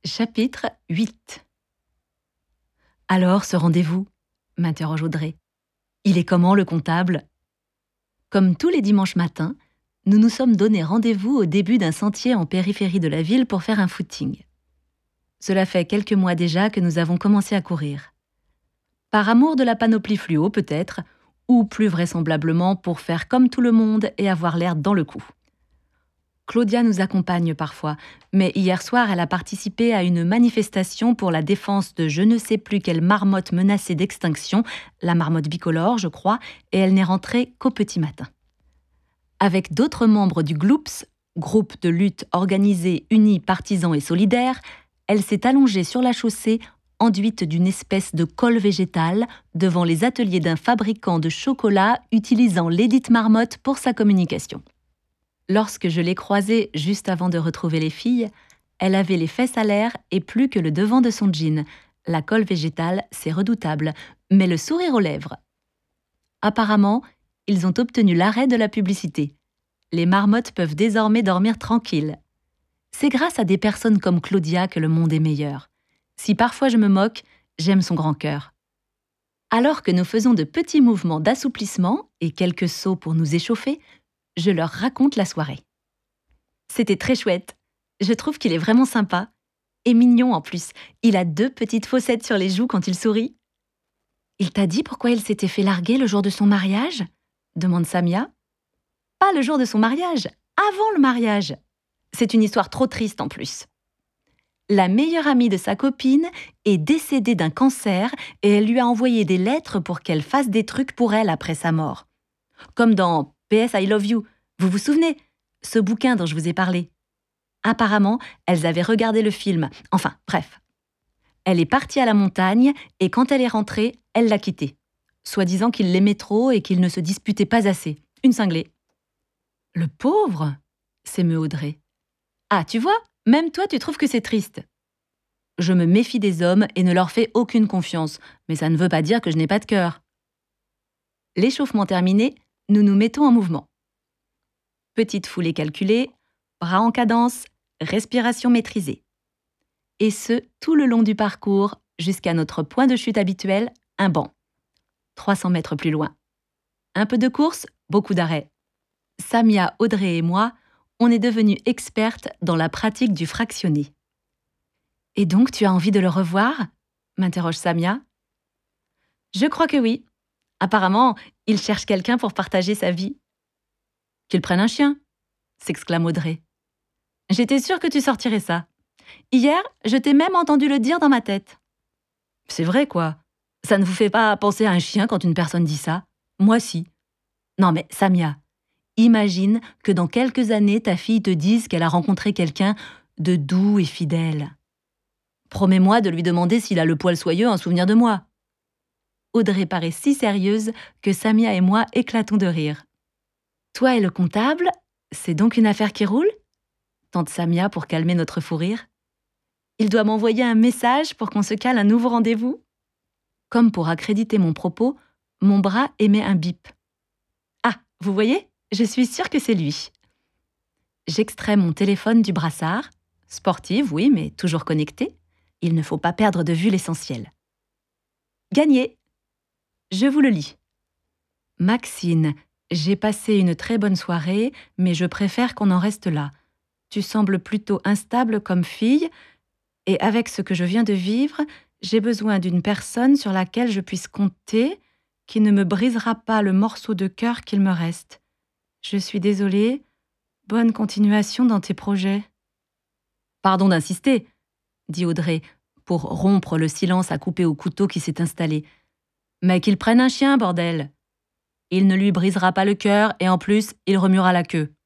Chapitre 8. Alors, ce rendez-vous m'interroge Audrey. Il est comment, le comptable? Comme tous les dimanches matins, nous nous sommes donné rendez-vous au début d'un sentier en périphérie de la ville pour faire un footing. Cela fait quelques mois déjà que nous avons commencé à courir. Par amour de la panoplie fluo peut-être, ou plus vraisemblablement pour faire comme tout le monde et avoir l'air dans le coup. Claudia nous accompagne parfois, mais hier soir, elle a participé à une manifestation pour la défense de je ne sais plus quelle marmotte menacée d'extinction, la marmotte bicolore, je crois, et elle n'est rentrée qu'au petit matin. Avec d'autres membres du GLOOPS, groupe de lutte organisé, uni, partisan et solidaire, elle s'est allongée sur la chaussée, enduite d'une espèce de colle végétale, devant les ateliers d'un fabricant de chocolat utilisant l'édite marmotte pour sa communication. Lorsque je l'ai croisée juste avant de retrouver les filles, elle avait les fesses à l'air et plus que le devant de son jean. La colle végétale, c'est redoutable, mais le sourire aux lèvres. Apparemment, ils ont obtenu l'arrêt de la publicité. Les marmottes peuvent désormais dormir tranquilles. C'est grâce à des personnes comme Claudia que le monde est meilleur. Si parfois je me moque, j'aime son grand cœur. Alors que nous faisons de petits mouvements d'assouplissement et quelques sauts pour nous échauffer, je leur raconte la soirée. C'était très chouette. Je trouve qu'il est vraiment sympa. Et mignon en plus. Il a 2 petites fossettes sur les joues quand il sourit. Il t'a dit pourquoi il s'était fait larguer le jour de son mariage ? Demande Samia. Pas le jour de son mariage, avant le mariage. C'est une histoire trop triste en plus. La meilleure amie de sa copine est décédée d'un cancer et elle lui a envoyé des lettres pour qu'elle fasse des trucs pour elle après sa mort. Comme dans PS I Love You, vous vous souvenez ? Ce bouquin dont je vous ai parlé. Apparemment, elles avaient regardé le film. Enfin, bref. Elle est partie à la montagne et quand elle est rentrée, elle l'a quitté. Soi-disant qu'il l'aimait trop et qu'il ne se disputait pas assez. Une cinglée. Le pauvre ! S'émeut Audrey. Ah, tu vois, même toi tu trouves que c'est triste. Je me méfie des hommes et ne leur fais aucune confiance, mais ça ne veut pas dire que je n'ai pas de cœur. L'échauffement terminé, nous nous mettons en mouvement. Petite foulée calculée, bras en cadence, respiration maîtrisée. Et ce, tout le long du parcours, jusqu'à notre point de chute habituel, un banc. 300 mètres plus loin. Un peu de course, beaucoup d'arrêts. Samia, Audrey et moi, on est devenues expertes dans la pratique du fractionné. « Et donc, tu as envie de le revoir ?» m'interroge Samia. « Je crois que oui. Apparemment, il cherche quelqu'un pour partager sa vie. »« Qu'il prenne un chien !» s'exclame Audrey. « J'étais sûre que tu sortirais ça. Hier, je t'ai même entendu le dire dans ma tête. » « C'est vrai, quoi. Ça ne vous fait pas penser à un chien quand une personne dit ça ? Moi, si. Non mais, Samia, imagine que dans quelques années, ta fille te dise qu'elle a rencontré quelqu'un de doux et fidèle. Promets-moi de lui demander s'il a le poil soyeux en souvenir de moi. » Audrey paraît si sérieuse que Samia et moi éclatons de rire. « Toi et le comptable, c'est donc une affaire qui roule ?» tente Samia pour calmer notre fou rire. « Il doit m'envoyer un message pour qu'on se cale un nouveau rendez-vous ?» Comme pour accréditer mon propos, mon bras émet un bip. « Ah, vous voyez ? Je suis sûre que c'est lui. » J'extrais mon téléphone du brassard. Sportive, oui, mais toujours connectée. Il ne faut pas perdre de vue l'essentiel. Gagné. Je vous le lis. Maxine, j'ai passé une très bonne soirée, mais je préfère qu'on en reste là. Tu sembles plutôt instable comme fille, et avec ce que je viens de vivre, j'ai besoin d'une personne sur laquelle je puisse compter, qui ne me brisera pas le morceau de cœur qu'il me reste. Je suis désolée. Bonne continuation dans tes projets. Pardon d'insister, dit Audrey, pour rompre le silence à couper au couteau qui s'est installé. Mais qu'il prenne un chien, bordel. Il ne lui brisera pas le cœur et en plus, il remuera la queue.